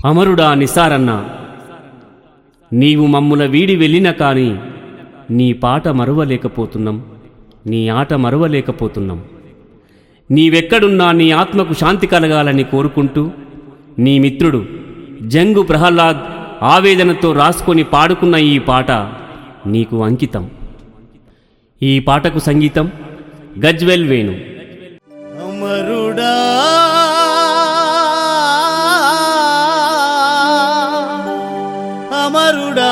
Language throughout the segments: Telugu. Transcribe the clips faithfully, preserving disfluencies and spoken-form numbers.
అమరుడా నిసారన్న, నీవు మమ్ముల వీడి వెళ్ళిన కాని నీ పాట మరువలేకపోతున్నాం, నీ ఆట మరువలేకపోతున్నాం. నీవెక్కడున్నా నీ ఆత్మకు శాంతి కలగాలని కోరుకుంటూ నీ మిత్రుడు జంగు ప్రహ్లాద్ ఆవేదనతో రాసుకొని పాడుకున్న ఈ పాట నీకు అంకితం. ఈ పాటకు సంగీతం గజ్వెల్ వేణు. అమరుడా అమరుడా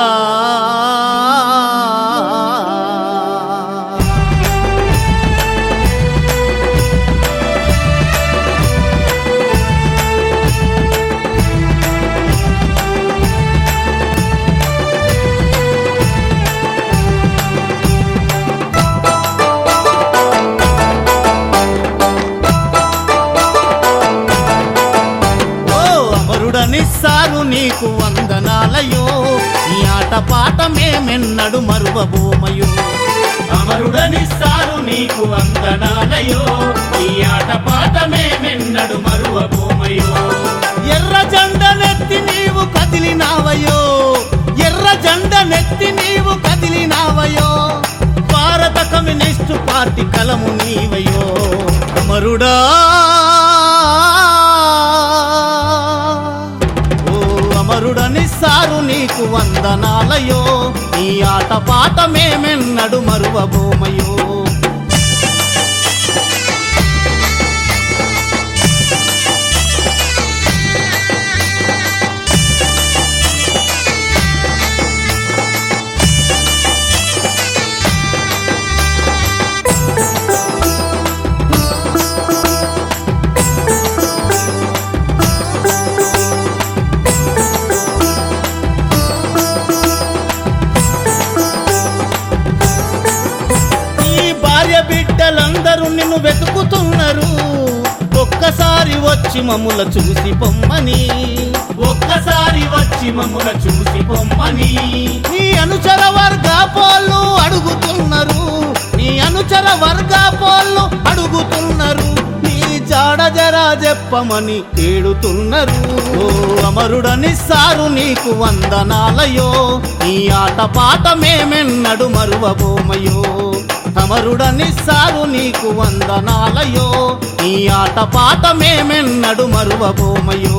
నిస్సారు నీకు వందనాలయో, ఈ ఆట పాట మేమెన్నడు మరువబోమయో. అమరుడ నిస్సారు నీకు వందనాలయో, ఈ ఆట పాట మేమెన్నడు మరువబోమయో. ఎర్ర జెండ నెత్తి నీవు కదిలినావయో, ఎర్ర జెండ నెత్తి నీవు కదిలినావయో. భారత కమ్యూనిస్టు పార్టీ కలము నీవయో. అమరుడా నిస్సారు నీకు వందనాలయో, ఈ ఆట పాట మేమెన్నడు మరువబోమయో. బిడ్డలందరూ నిన్ను వెతుకుతున్నారు, ఒక్కసారి వచ్చి మమ్ముల చూసి పొమ్మని, ఒక్కసారి వచ్చి మమ్ముల చూసి పొమ్మని. నీ అనుచర వర్గ పోళ్ళు అడుగుతున్నారు, నీ అనుచర వర్గ పోళ్ళు అడుగుతున్నారు. నీ జాడ జరా చెప్పమని ఏడుతున్నారు. ఓ అమరుడ నిస్సారు నీకు వందనాలయో, ఈ ఆట పాట మేమెన్నడు మరువబోమయో. అమరుడ నిస్సారు నీకు వందనాలయో, ఈ ఆట పాట మేమెన్నడు మరువబోమయో.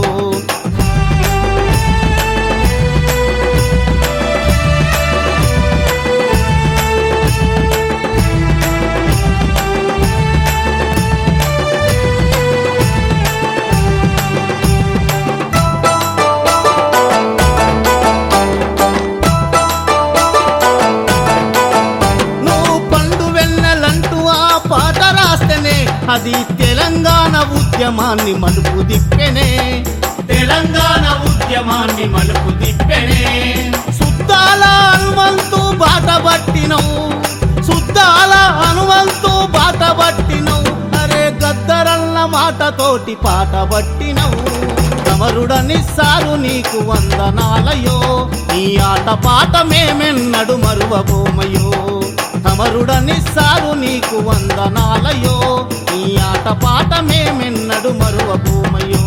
అది తెలంగాణ ఉద్యమాన్ని మలుపు దిప్పెనే, తెలంగాణ ఉద్యమాన్ని మలుపు దిప్పెనే. సుద్దాల హనుమంతు బాట పట్టినవు, సుద్దాల హనుమంతు బాట పట్టినవు. అరే గద్దరల్ల మాటతోటి పాట పట్టినవు. అమరుడ నిస్సారు నీకు వందనాలయో, ఈ ఆట పాట మేమెన్నడు మరువబోమయో. అమరుడ నిస్సారు నీకు వందనాలయో, ఈ ఆట పాట మేమెన్నడు మరువబోమయో.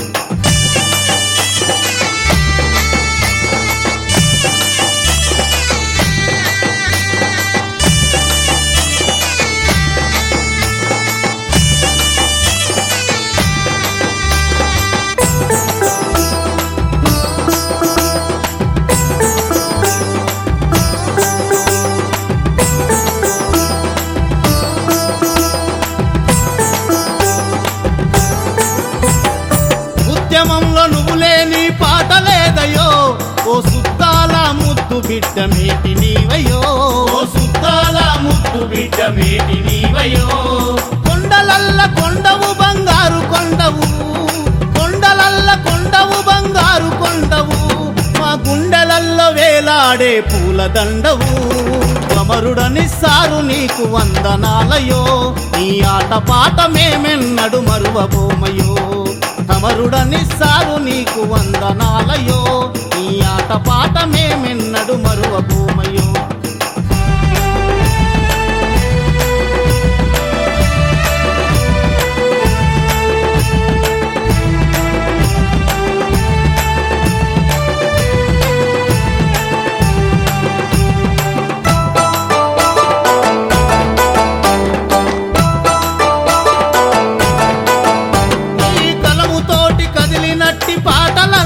ఉద్యమంలో నువ్వు లేని పాట లేదయో, ఓ సుద్దాల ముద్దు బిడ్డ మేటి నీవయో. ఓ సుద్దాల ముద్దు బిడ్డ మేటి నీవయో. కొండలల్ల కొండవు బంగారు కొండవు, కొండలల్ల కొండవు బంగారు కొండవు. మా గుండెలల్లో వేలాడే పూల దండవు. అమరుడ నిస్సారు నీకు వందనాలయో, ఈ ఆట పాట మేమెన్నడు మరువబోమయో. అమరుడ నిస్సారు నీకు వందనాలయో, ఈ ఆట పాట మేమెన్నడు మరువబోమయో.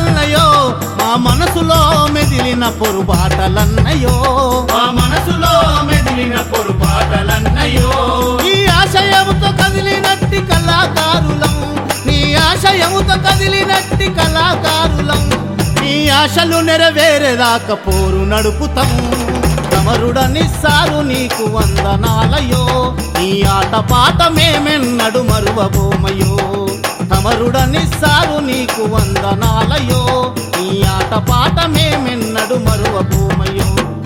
పాటలన్నయో మా మనసులో మెదిలిన పొరుబాటలన్నయో మా మనసులో మెదిలిన పొరుపాటలన్నయో నీ ఆశయముతో కదిలినట్టి కళాకారులం నీ ఆశయముతో కదిలినట్టి కళాకారులం నీ ఆశలు నెరవేరేదాకా పోరు నడుపుతాం తమరుడనిస్సారు నీకు వందనాలయో నీ ఆట పాట మేమెన్నడు మరువబోమయో తమరుడనిస్సారు నీకు వందనాలయో నీ ఆట పాట మేమెన్నడు మరువబోమయో